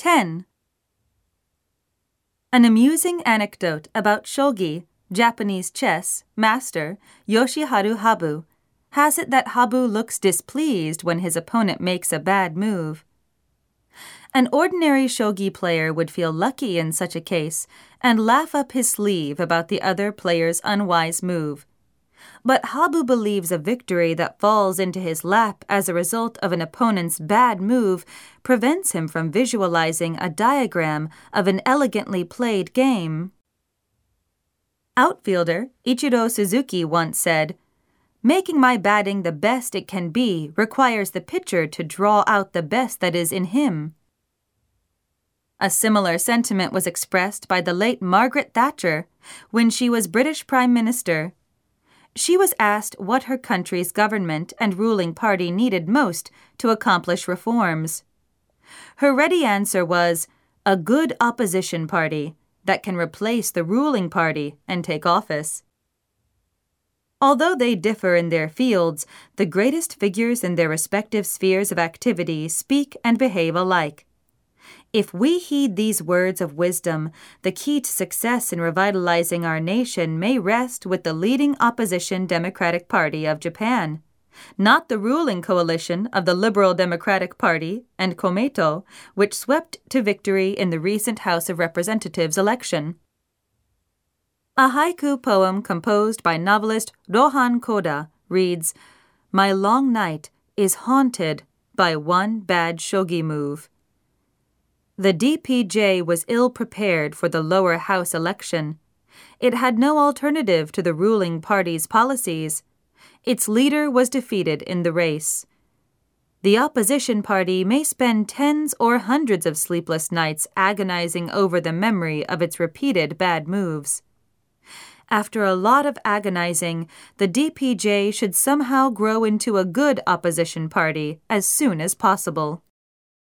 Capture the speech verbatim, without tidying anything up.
ten. An amusing anecdote about shogi, Japanese chess, master Yoshiharu Habu, has it that Habu looks displeased when his opponent makes a bad move. An ordinary shogi player would feel lucky in such a case and laugh up his sleeve about the other player's unwise move. But Habu believes a victory that falls into his lap as a result of an opponent's bad move prevents him from visualizing a diagram of an elegantly played game. Outfielder Ichiro Suzuki once said, "Making my batting the best it can be requires the pitcher to draw out the best that is in him." A similar sentiment was expressed by the late Margaret Thatcher when she was British Prime Minister. She was asked what her country's government and ruling party needed most to accomplish reforms. Her ready answer was, "A good opposition party that can replace the ruling party and take office." Although they differ in their fields, the greatest figures in their respective spheres of activity speak and behave alike. If we heed these words of wisdom, the key to success in revitalizing our nation may rest with the leading opposition Democratic Party of Japan, not the ruling coalition of the Liberal Democratic Party and Komeito, which swept to victory in the recent House of Representatives election. A haiku poem composed by novelist Rohan Koda reads, "My long night is haunted by one bad shogi move." The D P J was ill-prepared for the lower house election. It had no alternative to the ruling party's policies. Its leader was defeated in the race. The opposition party may spend tens or hundreds of sleepless nights agonizing over the memory of its repeated bad moves. After a lot of agonizing, the D P J should somehow grow into a good opposition party as soon as possible.